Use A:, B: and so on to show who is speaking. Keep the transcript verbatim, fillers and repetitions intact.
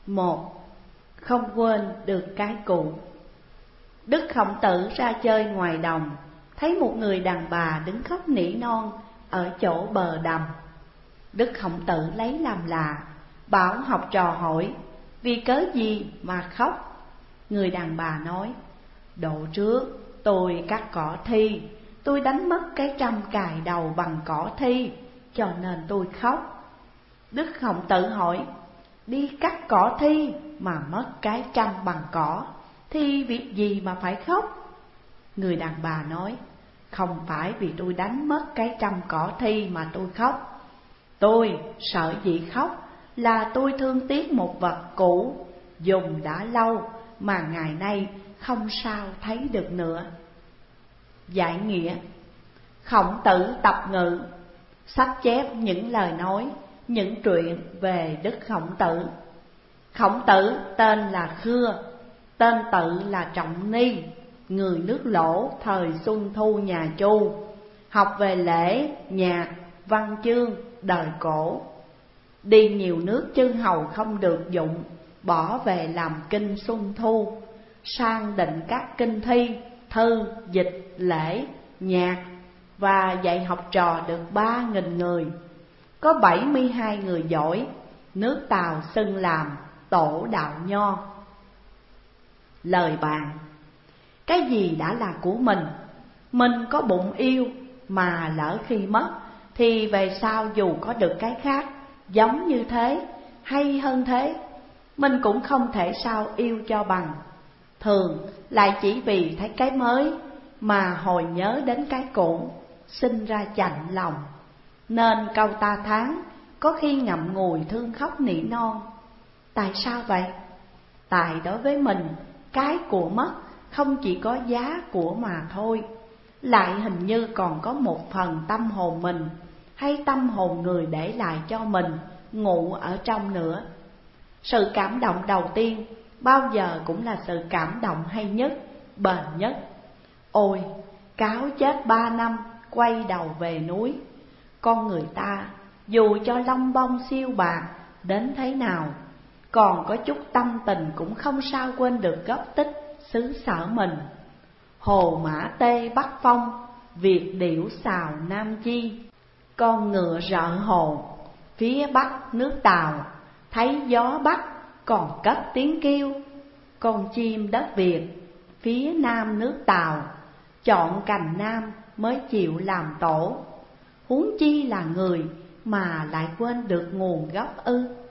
A: Một, không quên được cái cũ. Đức Khổng Tử ra chơi ngoài đồng, thấy một người đàn bà đứng khóc nỉ non ở chỗ bờ đầm. Đức Khổng Tử lấy làm lạ, bảo học trò hỏi vì cớ gì mà khóc. Người đàn bà nói: độ trước tôi cắt cỏ thi, tôi đánh mất cái trăm cài đầu bằng cỏ thi, cho nên tôi khóc. Đức Khổng Tử hỏi: đi cắt cỏ thi mà mất cái trăm bằng cỏ, thì việc gì mà phải khóc? Người đàn bà nói: không phải vì tôi đánh mất cái trăm cỏ thi mà tôi khóc. Tôi sợ dĩ khóc là tôi thương tiếc một vật cũ, dùng đã lâu mà ngày nay không sao thấy được nữa. Giải nghĩa: Khổng Tử tập ngữ, sách chép những lời nói, những chuyện về Đức Khổng Tử. Khổng Tử tên là Khưa, tên tự là Trọng Ni, người nước Lỗ thời Xuân Thu nhà Chu, học về lễ, nhạc, văn chương, đời cổ. Đi nhiều nước chư hầu không được dụng, bỏ về làm kinh Xuân Thu, sang định các kinh thi, thư, dịch, lễ, nhạc, và dạy học trò được ba nghìn người. Có bảy mươi hai người giỏi, nước Tàu xưng làm tổ đạo nho. Lời bàn: cái gì đã là của mình, mình có bụng yêu mà lỡ khi mất, thì về sau dù có được cái khác giống như thế hay hơn thế, mình cũng không thể sao yêu cho bằng. Thường lại chỉ vì thấy cái mới mà hồi nhớ đến cái cũ, sinh ra chạnh lòng. Nên câu ta thán có khi ngậm ngùi thương khóc nỉ non. Tại sao vậy? Tại đối với mình, cái của mất không chỉ có giá của mà thôi, lại hình như còn có một phần tâm hồn mình hay tâm hồn người để lại cho mình ngụ ở trong nữa. Sự cảm động đầu tiên bao giờ cũng là sự cảm động hay nhất, bền nhất. Ôi, cáo chết ba năm quay đầu về núi. Con người ta dù cho lông bông siêu bạc đến thế nào, còn có chút tâm tình cũng không sao quên được gốc tích xứ sở mình. Hồ mã tê bắc phong, Việt điểu xào nam chi. Con ngựa rợ hồ, phía bắc nước Tàu, thấy gió bắc còn cất tiếng kêu. Con chim đất Việt, phía nam nước Tàu, chọn cành nam mới chịu làm tổ. Huống chi là người mà lại quên được nguồn gốc ư?